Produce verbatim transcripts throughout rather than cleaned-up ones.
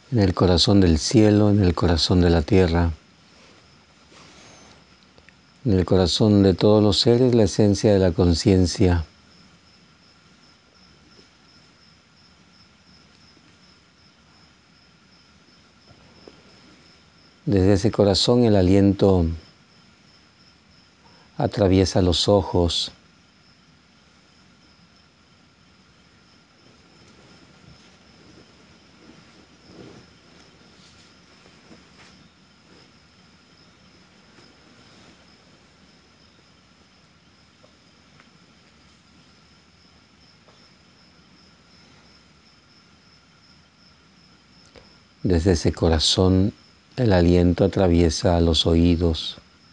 en el corazón del cielo, en el corazón de la tierra, en el corazón de todos los seres, la esencia de la conciencia. Desde ese corazón el aliento atraviesa los ojos, desde ese corazón el aliento atraviesa los oídos,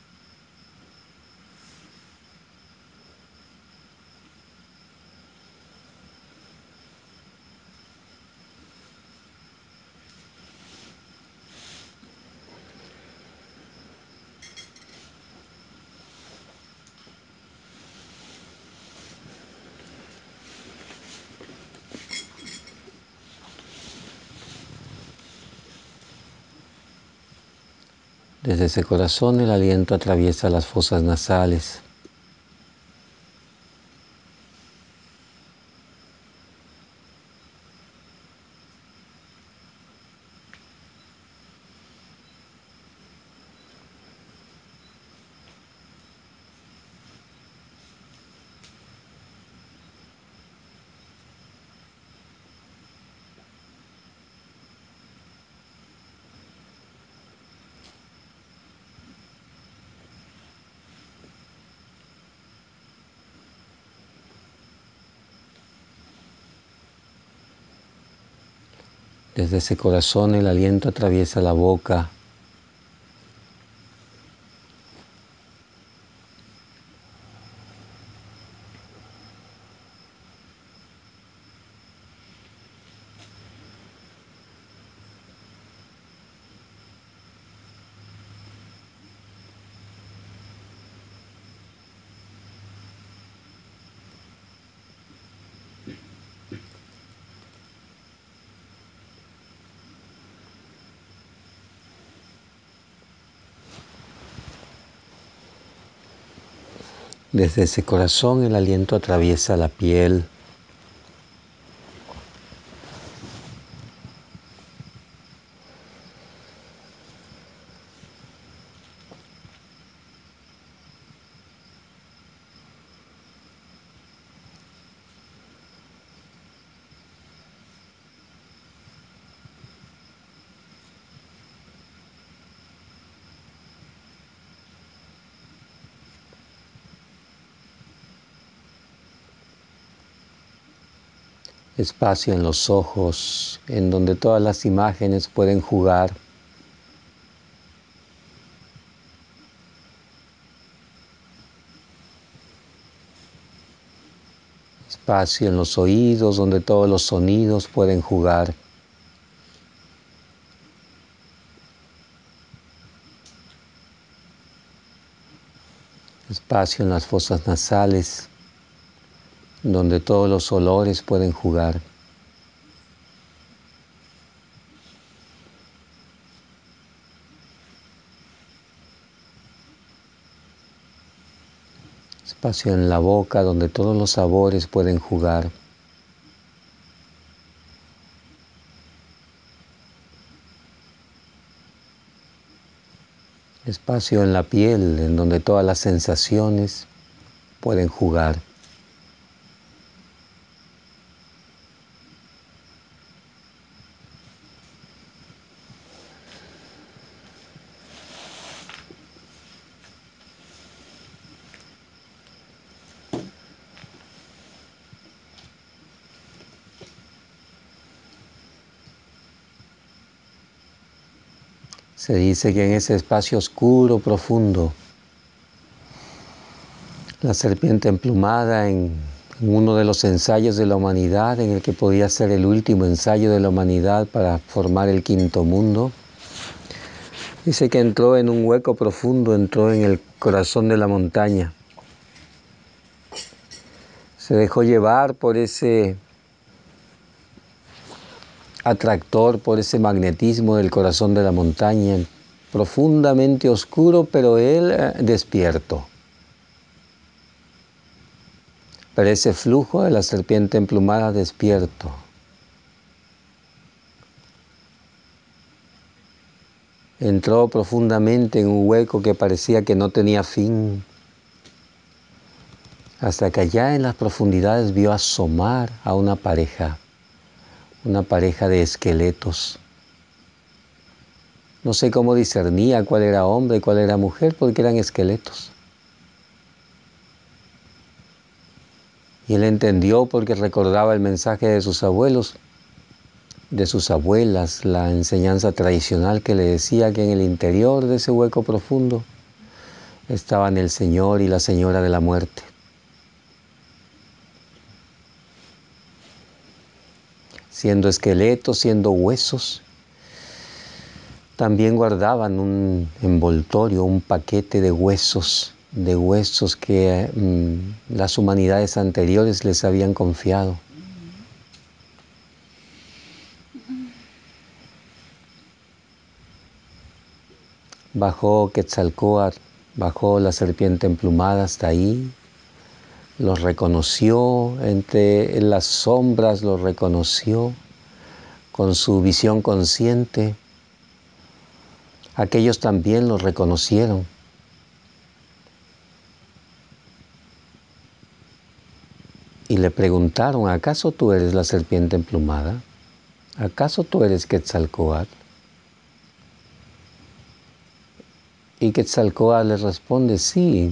desde ese corazón el aliento atraviesa las fosas nasales, desde ese corazón el aliento atraviesa la boca, desde ese corazón el aliento atraviesa la piel, espacio en los ojos, en donde todas las imágenes pueden jugar. Espacio en los oídos, donde todos los sonidos pueden jugar. Espacio en las fosas nasales, donde todos los olores pueden jugar. Espacio en la boca, donde todos los sabores pueden jugar. Espacio en la piel, en donde todas las sensaciones pueden jugar. Se dice que en ese espacio oscuro, profundo, la serpiente emplumada en, en uno de los ensayos de la humanidad, en el que podía ser el último ensayo de la humanidad para formar el quinto mundo, dice que entró en un hueco profundo, entró en el corazón de la montaña. Se dejó llevar por ese atractor, por ese magnetismo del corazón de la montaña, profundamente oscuro, pero él eh, despierto. Pero ese flujo de la serpiente emplumada despierto. Entró profundamente en un hueco que parecía que no tenía fin, hasta que allá en las profundidades vio asomar a una pareja, una pareja de esqueletos. No sé cómo discernía cuál era hombre y cuál era mujer, porque eran esqueletos. Y él entendió porque recordaba el mensaje de sus abuelos, de sus abuelas, la enseñanza tradicional que le decía que en el interior de ese hueco profundo estaban el Señor y la Señora de la muerte. Siendo esqueletos, siendo huesos, también guardaban un envoltorio, un paquete de huesos, de huesos que mmm, las humanidades anteriores les habían confiado. Bajó Quetzalcóatl, bajó la serpiente emplumada hasta ahí, los reconoció, entre las sombras los reconoció con su visión consciente. Aquellos también los reconocieron. Y le preguntaron, ¿acaso tú eres la serpiente emplumada? ¿Acaso tú eres Quetzalcóatl? Y Quetzalcóatl les responde, sí,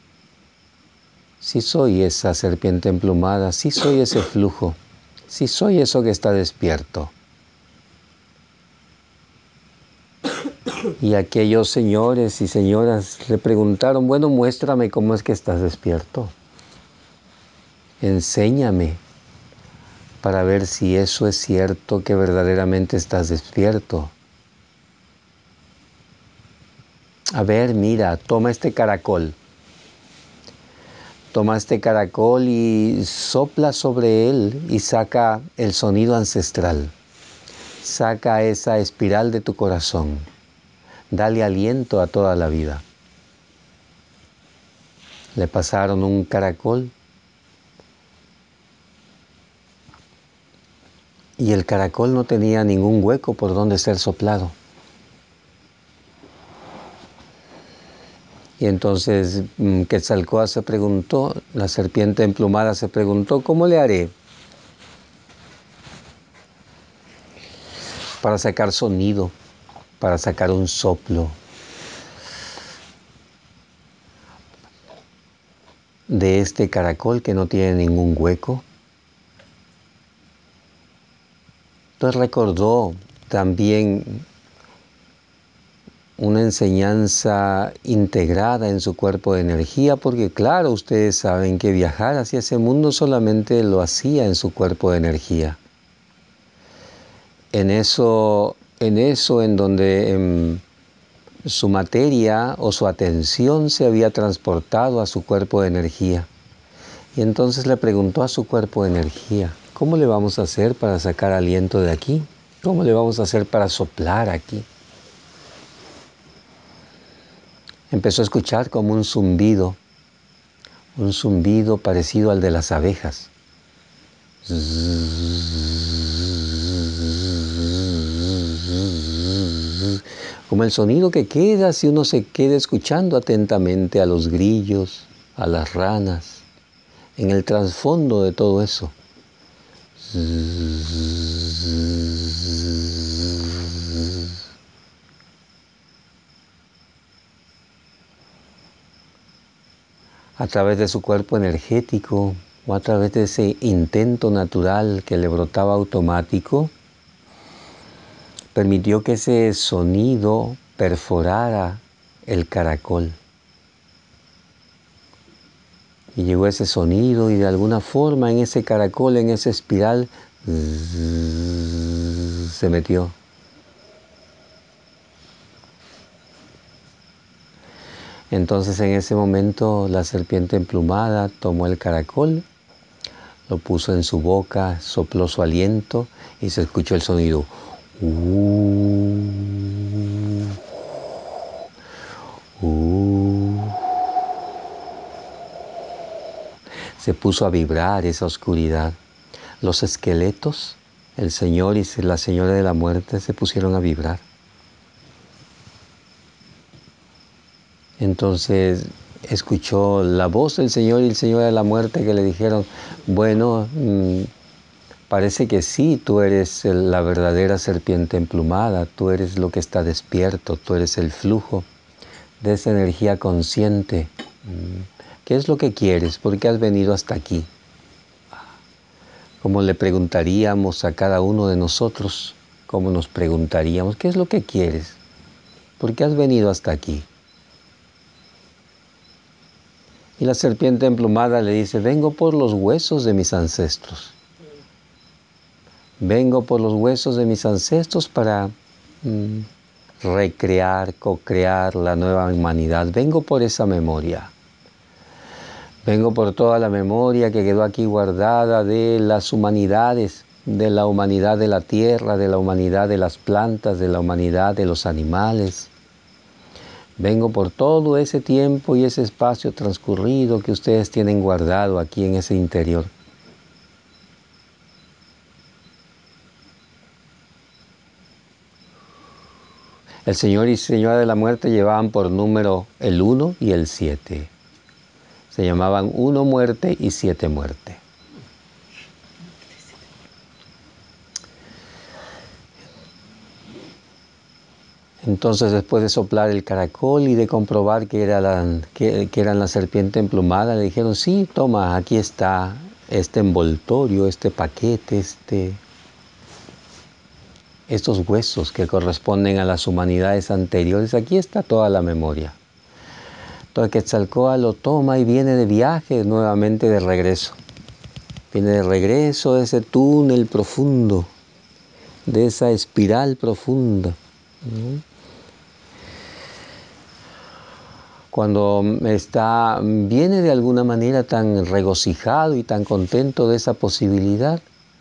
sí soy esa serpiente emplumada, sí soy ese flujo, sí soy eso que está despierto. Y aquellos señores y señoras le preguntaron, bueno, muéstrame cómo es que estás despierto. Enséñame para ver si eso es cierto, que verdaderamente estás despierto. A ver, mira, toma este caracol. Toma este caracol y sopla sobre él y saca el sonido ancestral. Saca esa espiral de tu corazón. Dale aliento a toda la vida. Le pasaron un caracol y el caracol no tenía ningún hueco por donde ser soplado. Y entonces Quetzalcóatl se preguntó, la serpiente emplumada se preguntó, ¿cómo le haré para sacar sonido, para sacar un soplo de este caracol que no tiene ningún hueco? Entonces recordó también una enseñanza integrada en su cuerpo de energía, porque claro, ustedes saben que viajar hacia ese mundo solamente lo hacía en su cuerpo de energía. En eso, en eso en donde en su materia o su atención se había transportado a su cuerpo de energía. Y entonces le preguntó a su cuerpo de energía, ¿cómo le vamos a hacer para sacar aliento de aquí? ¿Cómo le vamos a hacer para soplar aquí? Empezó a escuchar como un zumbido, un zumbido parecido al de las abejas. Como el sonido que queda si uno se queda escuchando atentamente a los grillos, a las ranas, en el trasfondo de todo eso. A través de su cuerpo energético o a través de ese intento natural que le brotaba automático, permitió que ese sonido perforara el caracol. Y llegó ese sonido y de alguna forma en ese caracol, en esa espiral, se metió. Entonces en ese momento la serpiente emplumada tomó el caracol, lo puso en su boca, sopló su aliento y se escuchó el sonido. Uh, uh. Se puso a vibrar esa oscuridad. Los esqueletos, el Señor y la Señora de la Muerte se pusieron a vibrar. Entonces escuchó la voz del Señor y el Señor de la Muerte que le dijeron, bueno, mmm, parece que sí, tú eres la verdadera serpiente emplumada, tú eres lo que está despierto, tú eres el flujo de esa energía consciente. ¿Qué es lo que quieres? ¿Por qué has venido hasta aquí? Como le preguntaríamos a cada uno de nosotros, como nos preguntaríamos, ¿qué es lo que quieres? ¿Por qué has venido hasta aquí? Y la serpiente emplumada le dice, vengo por los huesos de mis ancestros. Vengo por los huesos de mis ancestros para mm, recrear, co-crear la nueva humanidad. Vengo por esa memoria. Vengo por toda la memoria que quedó aquí guardada de las humanidades, de la humanidad de la tierra, de la humanidad de las plantas, de la humanidad de los animales. Vengo por todo ese tiempo y ese espacio transcurrido que ustedes tienen guardado aquí en ese interior. El Señor y Señora de la Muerte llevaban por número el uno y el siete. Se llamaban uno muerte y siete muerte. Entonces, después de soplar el caracol y de comprobar que, era la, que, que eran la serpiente emplumada, le dijeron, sí, toma, aquí está este envoltorio, este paquete, este, estos huesos que corresponden a las humanidades anteriores, aquí está toda la memoria. Entonces Quetzalcóatl lo toma y viene de viaje nuevamente de regreso. Viene de regreso de ese túnel profundo, de esa espiral profunda. ¿No? Cuando está, viene de alguna manera tan regocijado y tan contento de esa posibilidad,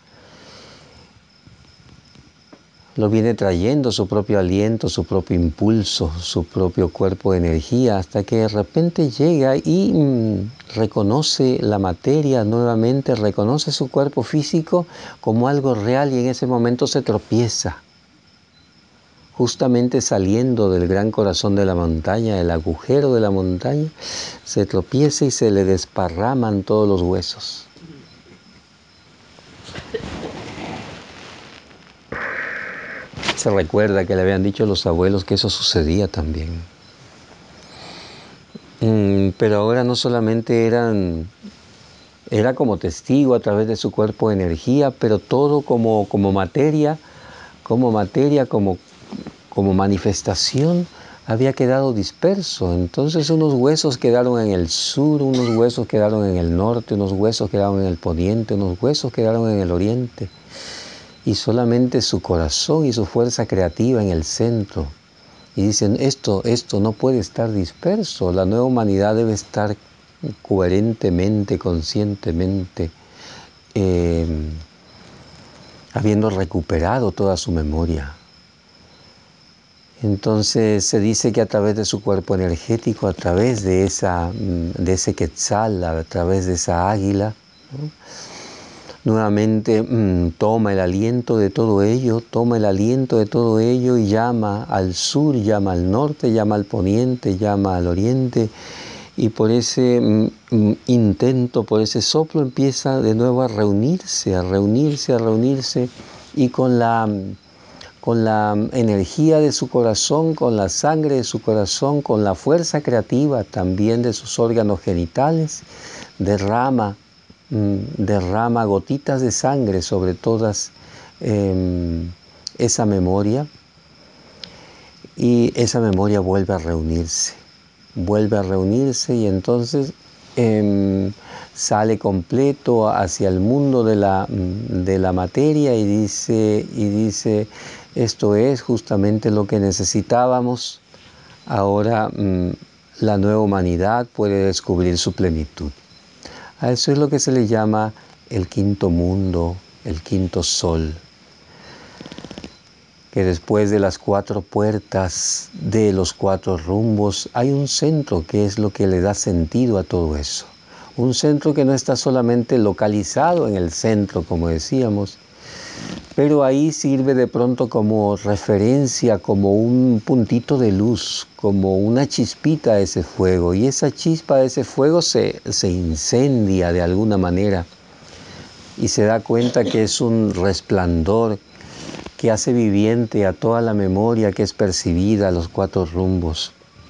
lo viene trayendo su propio aliento, su propio impulso, su propio cuerpo de energía, hasta que de repente llega y mmm, reconoce la materia nuevamente, reconoce su cuerpo físico como algo real y en ese momento se tropieza. Justamente saliendo del gran corazón de la montaña, el agujero de la montaña, se tropieza y se le desparraman todos los huesos. Se recuerda que le habían dicho los abuelos que eso sucedía también. Mm, pero ahora no solamente eran, era como testigo a través de su cuerpo de energía, pero todo como, como materia, como materia, como, como manifestación, había quedado disperso. Entonces unos huesos quedaron en el sur, unos huesos quedaron en el norte, unos huesos quedaron en el poniente, unos huesos quedaron en el oriente. Y solamente su corazón y su fuerza creativa en el centro. Y dicen, esto, esto no puede estar disperso, la nueva humanidad debe estar coherentemente, conscientemente, eh, habiendo recuperado toda su memoria. Entonces se dice que a través de su cuerpo energético, a través de, esa, de ese quetzal, a través de esa águila, ¿no? Nuevamente mmm, toma el aliento de todo ello, toma el aliento de todo ello y llama al sur, llama al norte, llama al poniente, llama al oriente. Y por ese mm, intento, por ese soplo empieza de nuevo a reunirse, a reunirse, a reunirse. Y con la, con la energía de su corazón, con la sangre de su corazón, con la fuerza creativa también de sus órganos genitales, derrama derrama gotitas de sangre sobre todas eh, esa memoria y esa memoria vuelve a reunirse, vuelve a reunirse y entonces eh, sale completo hacia el mundo de la, de la materia y dice, y dice, esto es justamente lo que necesitábamos, ahora mm, la nueva humanidad puede descubrir su plenitud. A eso es lo que se le llama el quinto mundo, el quinto sol, que después de las cuatro puertas, de los cuatro rumbos, hay un centro que es lo que le da sentido a todo eso. Un centro que no está solamente localizado en el centro, como decíamos, pero ahí sirve de pronto como referencia, como un puntito de luz, como una chispita de ese fuego. Y esa chispa de ese fuego se, se incendia de alguna manera y se da cuenta que es un resplandor que hace viviente a toda la memoria que es percibida a los cuatro rumbos.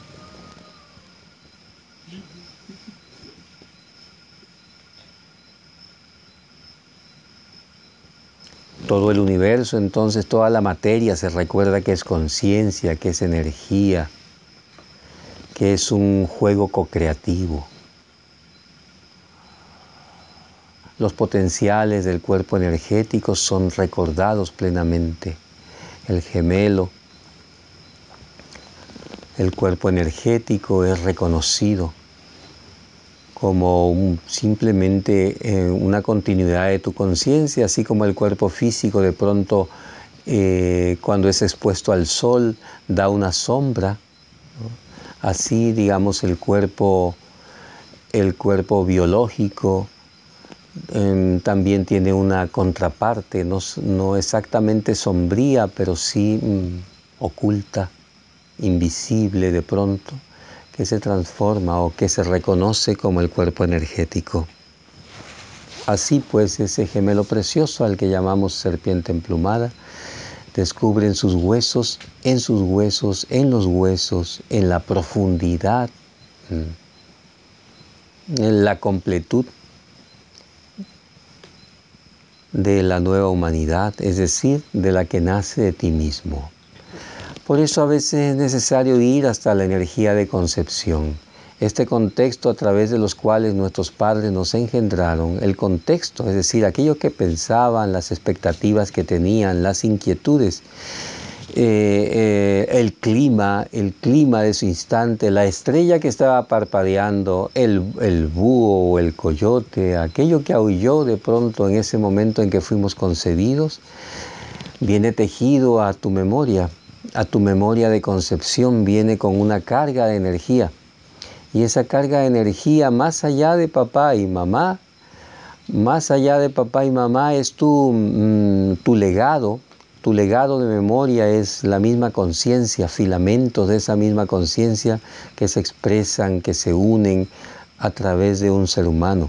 Todo el universo, entonces toda la materia se recuerda que es conciencia, que es energía, que es un juego co-creativo. Los potenciales del cuerpo energético son recordados plenamente. El gemelo, el cuerpo energético es reconocido como un, simplemente eh, una continuidad de tu conciencia, así como el cuerpo físico de pronto eh, cuando es expuesto al sol da una sombra, ¿no? Así digamos el cuerpo, el cuerpo biológico eh, también tiene una contraparte, no, no exactamente sombría, pero sí mm, oculta, invisible de pronto, que se transforma o que se reconoce como el cuerpo energético. Así pues, ese gemelo precioso al que llamamos serpiente emplumada, descubre en sus huesos, en sus huesos, en los huesos, en la profundidad, en la completud de la nueva humanidad, es decir, de la que nace de ti mismo. Por eso a veces es necesario ir hasta la energía de concepción, este contexto a través de los cuales nuestros padres nos engendraron, el contexto, es decir, aquello que pensaban, las expectativas que tenían, las inquietudes, eh, eh, el clima, el clima de su instante, la estrella que estaba parpadeando, el, el búho o el coyote, aquello que aulló de pronto en ese momento en que fuimos concebidos, viene tejido a tu memoria. A tu memoria de concepción viene con una carga de energía. Y esa carga de energía, más allá de papá y mamá, más allá de papá y mamá, es tu, mmm, tu legado. Tu legado de memoria es la misma conciencia, filamentos de esa misma conciencia que se expresan, que se unen a través de un ser humano,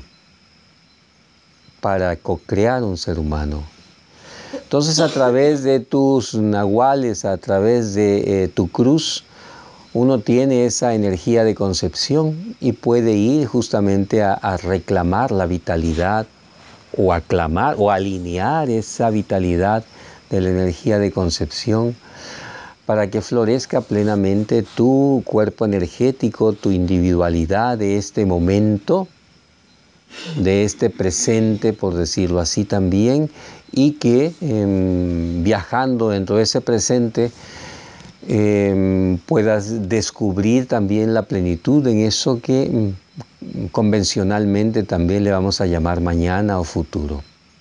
para co-crear un ser humano. Entonces, a través de tus nahuales, a través de eh, tu cruz, uno tiene esa energía de concepción y puede ir justamente a, a reclamar la vitalidad o aclamar o alinear esa vitalidad de la energía de concepción para que florezca plenamente tu cuerpo energético, tu individualidad de este momento, de este presente, por decirlo así también, y que eh, viajando dentro de ese presente eh, puedas descubrir también la plenitud en eso que eh, convencionalmente también le vamos a llamar mañana o futuro.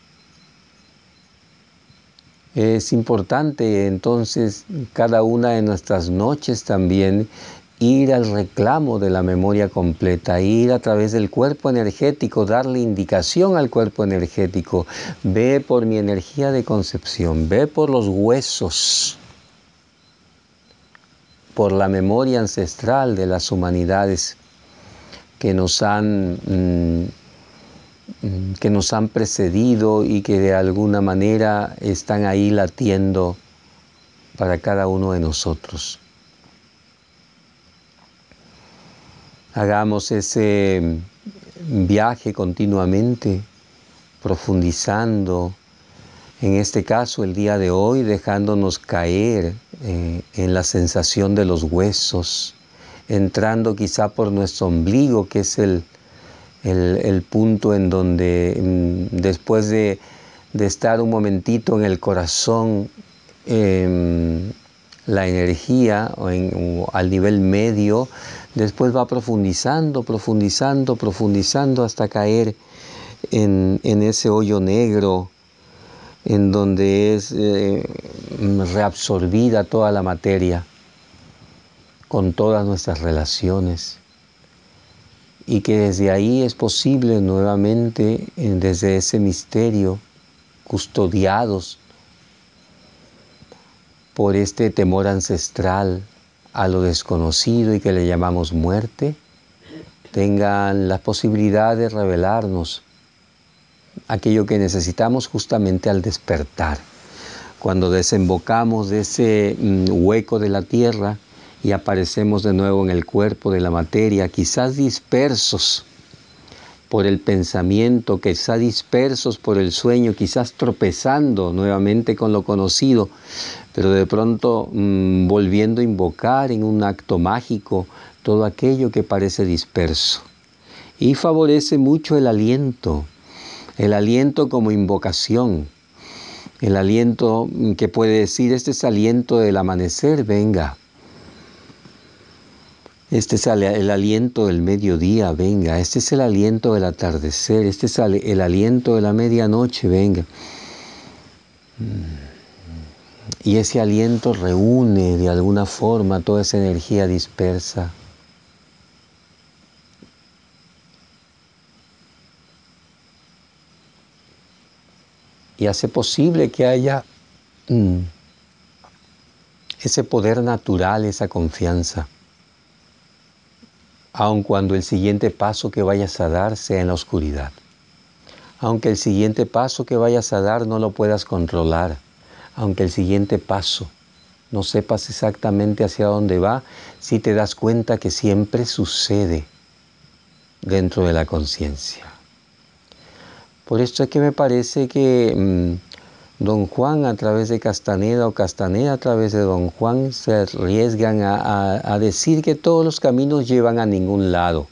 Es importante entonces cada una de nuestras noches también ir al reclamo de la memoria completa, ir a través del cuerpo energético, darle indicación al cuerpo energético. Ve por mi energía de concepción, ve por los huesos, por la memoria ancestral de las humanidades que nos han, mmm, que nos han precedido y que de alguna manera están ahí latiendo para cada uno de nosotros. Hagamos ese viaje continuamente, profundizando, en este caso el día de hoy, dejándonos caer eh, en la sensación de los huesos, entrando quizá por nuestro ombligo, que es el, el, el punto en donde mm, después de, de estar un momentito en el corazón, eh, la energía o en, o al nivel medio, después va profundizando, profundizando, profundizando hasta caer en, en ese hoyo negro en donde es eh, reabsorbida toda la materia con todas nuestras relaciones, y que desde ahí es posible nuevamente, eh, desde ese misterio, custodiados por este temor ancestral a lo desconocido y que le llamamos muerte, tengan la posibilidad de revelarnos aquello que necesitamos justamente al despertar. Cuando desembocamos de ese mm, hueco de la tierra y aparecemos de nuevo en el cuerpo de la materia, quizás dispersos por el pensamiento, quizás dispersos por el sueño, quizás tropezando nuevamente con lo conocido, pero de pronto mmm, volviendo a invocar en un acto mágico todo aquello que parece disperso. Y favorece mucho el aliento, el aliento como invocación, el aliento que puede decir, este es aliento del amanecer, venga. Este es el aliento del mediodía, venga. Este es el aliento del atardecer, este es el aliento de la medianoche, venga. Y ese aliento reúne de alguna forma toda esa energía dispersa. Y hace posible que haya mm, ese poder natural, esa confianza. Aun cuando el siguiente paso que vayas a dar sea en la oscuridad. Aunque el siguiente paso que vayas a dar no lo puedas controlar. Aunque el siguiente paso no sepas exactamente hacia dónde va, si te das cuenta que siempre sucede dentro de la conciencia. Por esto es que me parece que mmm, Don Juan a través de Castaneda o Castaneda a través de Don Juan se arriesgan a, a, a decir que todos los caminos llevan a ningún lado.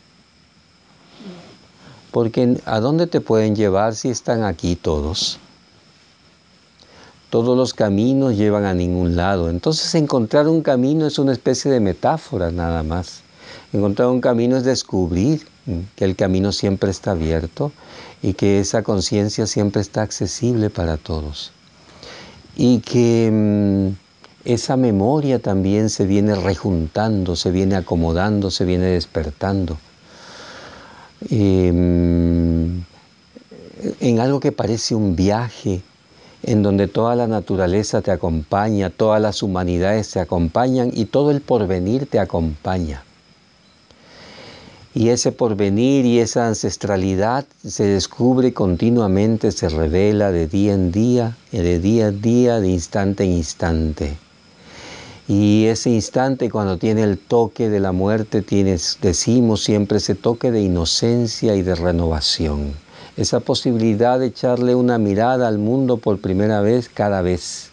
Porque ¿a dónde te pueden llevar si están aquí todos? Todos los caminos llevan a ningún lado. Entonces encontrar un camino es una especie de metáfora nada más. Encontrar un camino es descubrir que el camino siempre está abierto y que esa conciencia siempre está accesible para todos. Y que mmm, esa memoria también se viene rejuntando, se viene acomodando, se viene despertando. Eh, en algo que parece un viaje, en donde toda la naturaleza te acompaña, todas las humanidades te acompañan y todo el porvenir te acompaña. Y ese porvenir y esa ancestralidad se descubre continuamente, se revela de día en día, de día en día, de instante en instante. Y ese instante, cuando tiene el toque de la muerte, tienes, decimos siempre, ese toque de inocencia y de renovación. Esa posibilidad de echarle una mirada al mundo por primera vez cada vez.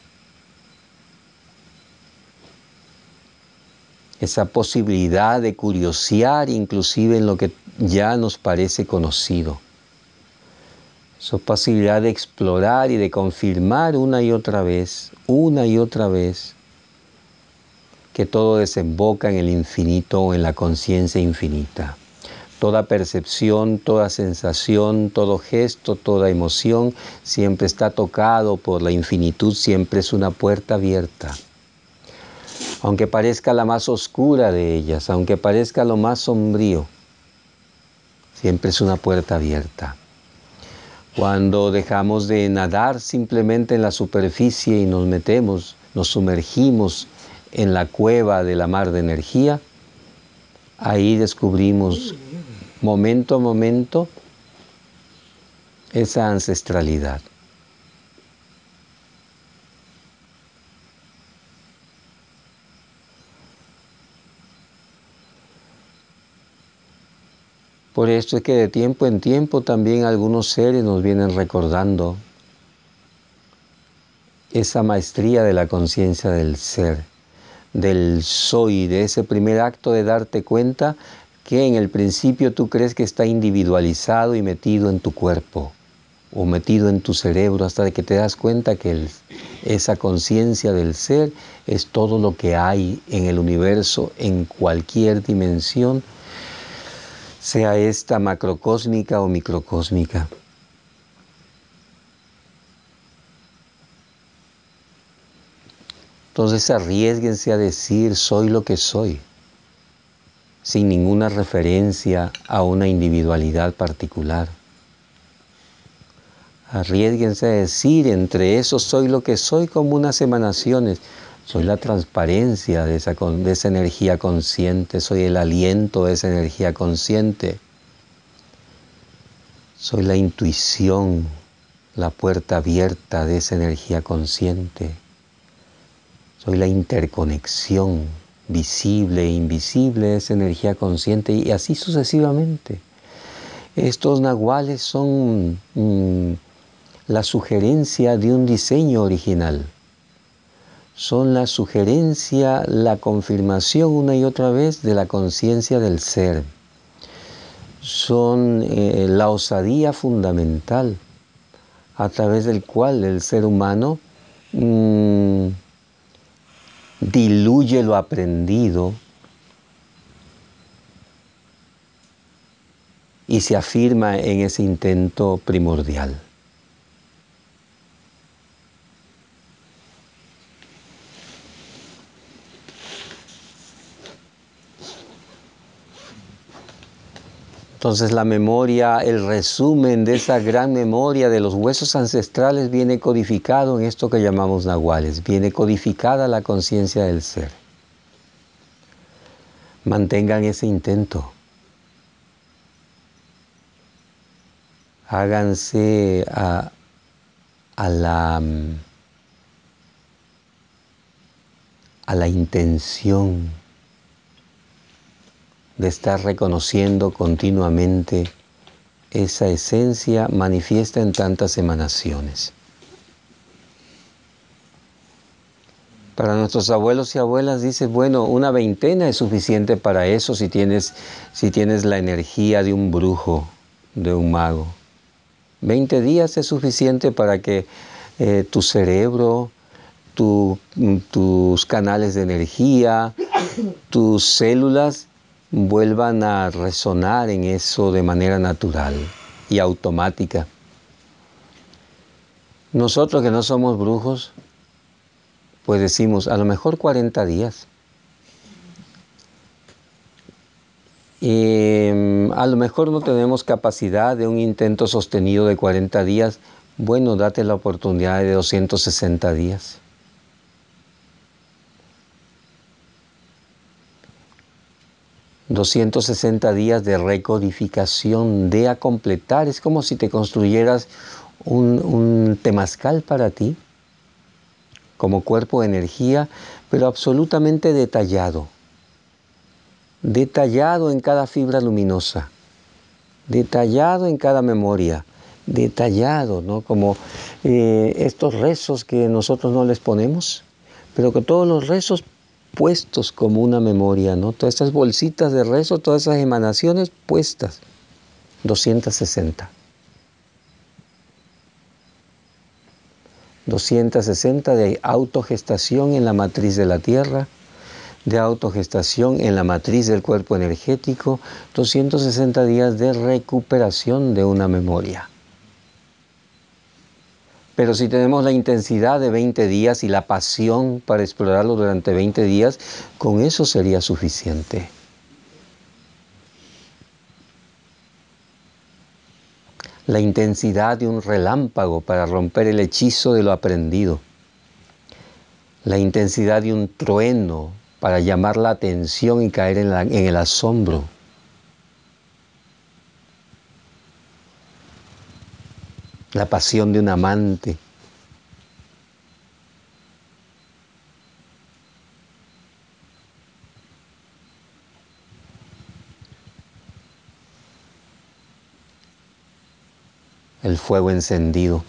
Esa posibilidad de curiosear inclusive en lo que ya nos parece conocido. Esa posibilidad de explorar y de confirmar una y otra vez, una y otra vez, que todo desemboca en el infinito o en la conciencia infinita. Toda percepción, toda sensación, todo gesto, toda emoción siempre está tocado por la infinitud, siempre es una puerta abierta. Aunque parezca la más oscura de ellas, aunque parezca lo más sombrío, siempre es una puerta abierta. Cuando dejamos de nadar simplemente en la superficie y nos metemos, nos sumergimos en la cueva de la mar de energía, ahí descubrimos momento a momento esa ancestralidad. Por esto es que de tiempo en tiempo también algunos seres nos vienen recordando esa maestría de la conciencia del ser, del soy, de ese primer acto de darte cuenta que en el principio tú crees que está individualizado y metido en tu cuerpo o metido en tu cerebro, hasta que te das cuenta que el, esa conciencia del ser es todo lo que hay en el universo, en cualquier dimensión, sea esta macrocósmica o microcósmica. Entonces arriésguense a decir soy lo que soy, sin ninguna referencia a una individualidad particular. Arriésguense a decir entre eso soy lo que soy como unas emanaciones. Soy la transparencia de esa, de esa energía consciente, soy el aliento de esa energía consciente. Soy la intuición, la puerta abierta de esa energía consciente. Soy la interconexión visible e invisible de esa energía consciente y así sucesivamente. Estos nahuales son mmm, la sugerencia de un diseño original. Son la sugerencia, la confirmación una y otra vez de la conciencia del ser. Son eh, la osadía fundamental a través del cual el ser humano mmm, diluye lo aprendido y se afirma en ese intento primordial. Entonces la memoria, el resumen de esa gran memoria de los huesos ancestrales viene codificado en esto que llamamos nahuales, viene codificada la conciencia del ser. Mantengan ese intento. Háganse a, a la, a la intención de estar reconociendo continuamente esa esencia manifiesta en tantas emanaciones. Para nuestros abuelos y abuelas dice, bueno, una veintena es suficiente para eso si tienes, si tienes la energía de un brujo, de un mago. Veinte días es suficiente para que eh, tu cerebro, tu, tus canales de energía, tus células vuelvan a resonar en eso de manera natural y automática. Nosotros que no somos brujos, pues decimos, a lo mejor cuarenta días. Y a lo mejor no tenemos capacidad de un intento sostenido de cuarenta días. Bueno, date la oportunidad de doscientos sesenta días. doscientos sesenta días de recodificación, de a completar. Es como si te construyeras un, un temazcal para ti, como cuerpo de energía, pero absolutamente detallado. Detallado en cada fibra luminosa, detallado en cada memoria, detallado, ¿no? Como eh, estos rezos que nosotros no les ponemos, pero que todos los rezos puestos como una memoria, ¿no? Todas estas bolsitas de rezo, todas esas emanaciones puestas, doscientos sesenta. doscientos sesenta de autogestación en la matriz de la Tierra, de autogestación en la matriz del cuerpo energético, doscientos sesenta días de recuperación de una memoria. Pero si tenemos la intensidad de veinte días y la pasión para explorarlo durante veinte días, con eso sería suficiente. La intensidad de un relámpago para romper el hechizo de lo aprendido. La intensidad de un trueno para llamar la atención y caer en, la, en el asombro. La pasión de un amante. El fuego encendido.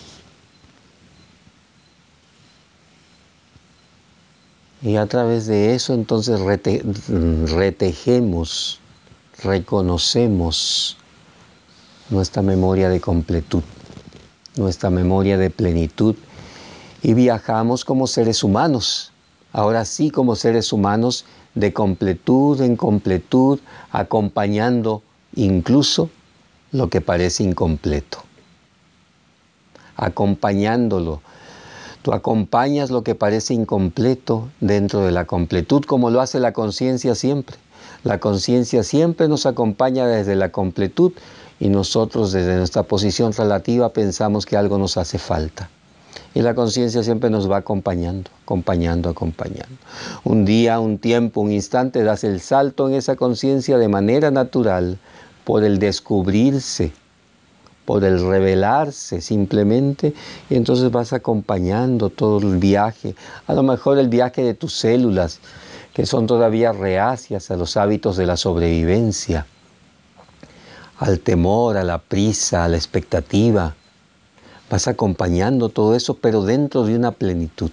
Y a través de eso entonces rete, retejemos, reconocemos nuestra memoria de completud, nuestra memoria de plenitud y viajamos como seres humanos, ahora sí como seres humanos de completud en completud, acompañando incluso lo que parece incompleto, acompañándolo. Tú acompañas lo que parece incompleto dentro de la completud, como lo hace la conciencia siempre. La conciencia siempre nos acompaña desde la completud y nosotros desde nuestra posición relativa pensamos que algo nos hace falta. Y la conciencia siempre nos va acompañando, acompañando, acompañando. Un día, un tiempo, un instante das el salto en esa conciencia de manera natural por el descubrirse, por el revelarse simplemente, y entonces vas acompañando todo el viaje, a lo mejor el viaje de tus células, que son todavía reacias a los hábitos de la sobrevivencia, al temor, a la prisa, a la expectativa. Vas acompañando todo eso, pero dentro de una plenitud,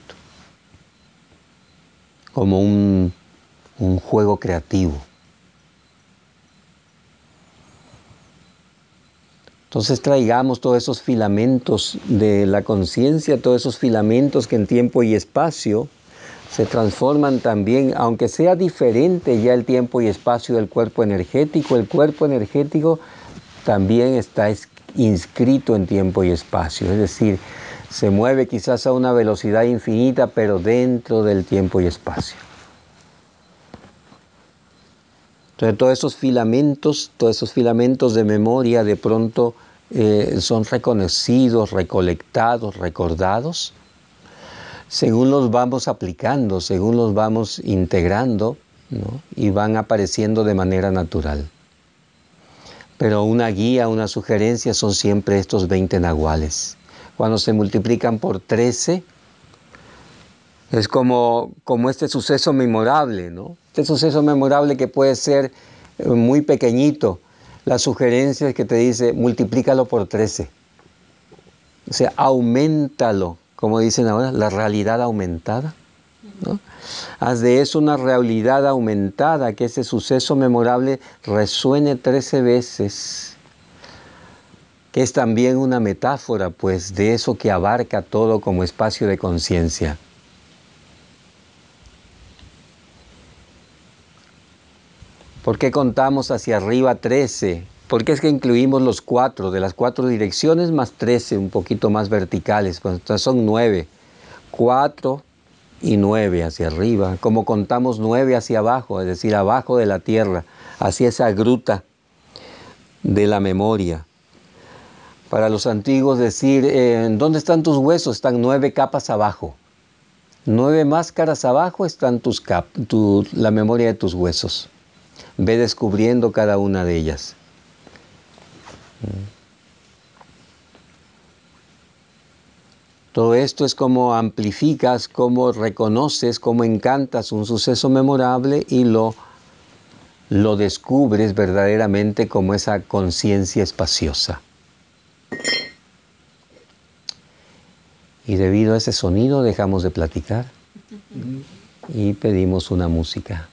como un, un juego creativo. Entonces traigamos todos esos filamentos de la conciencia, todos esos filamentos que en tiempo y espacio se transforman también, aunque sea diferente ya el tiempo y espacio del cuerpo energético, el cuerpo energético también está inscrito en tiempo y espacio, es decir, se mueve quizás a una velocidad infinita, pero dentro del tiempo y espacio. Entonces todos esos filamentos, todos esos filamentos de memoria de pronto eh, son reconocidos, recolectados, recordados, según los vamos aplicando, según los vamos integrando, ¿no? Y van apareciendo de manera natural. Pero una guía, una sugerencia son siempre estos veinte nahuales. Cuando se multiplican por trece, es como, como este suceso memorable, ¿no? Este suceso memorable que puede ser muy pequeñito. La sugerencia es que te dice, multiplícalo por trece. O sea, auméntalo, como dicen ahora, la realidad aumentada, ¿no? Haz de eso una realidad aumentada, que ese suceso memorable resuene trece veces, que es también una metáfora, pues, de eso que abarca todo como espacio de conciencia. ¿Por qué contamos hacia arriba trece? Porque es que incluimos los cuatro, de las cuatro direcciones más trece, un poquito más verticales, pues entonces son nueve. cuatro y nueve hacia arriba, como contamos nueve hacia abajo, es decir, abajo de la tierra, hacia esa gruta de la memoria. Para los antiguos decir, eh, ¿dónde están tus huesos? Están nueve capas abajo. Nueve máscaras abajo están tus cap tu, la memoria de tus huesos. Ve descubriendo cada una de ellas. Todo esto es como amplificas, como reconoces, como encantas un suceso memorable y lo, lo descubres verdaderamente como esa conciencia espaciosa. Y debido a ese sonido dejamos de platicar y pedimos una música.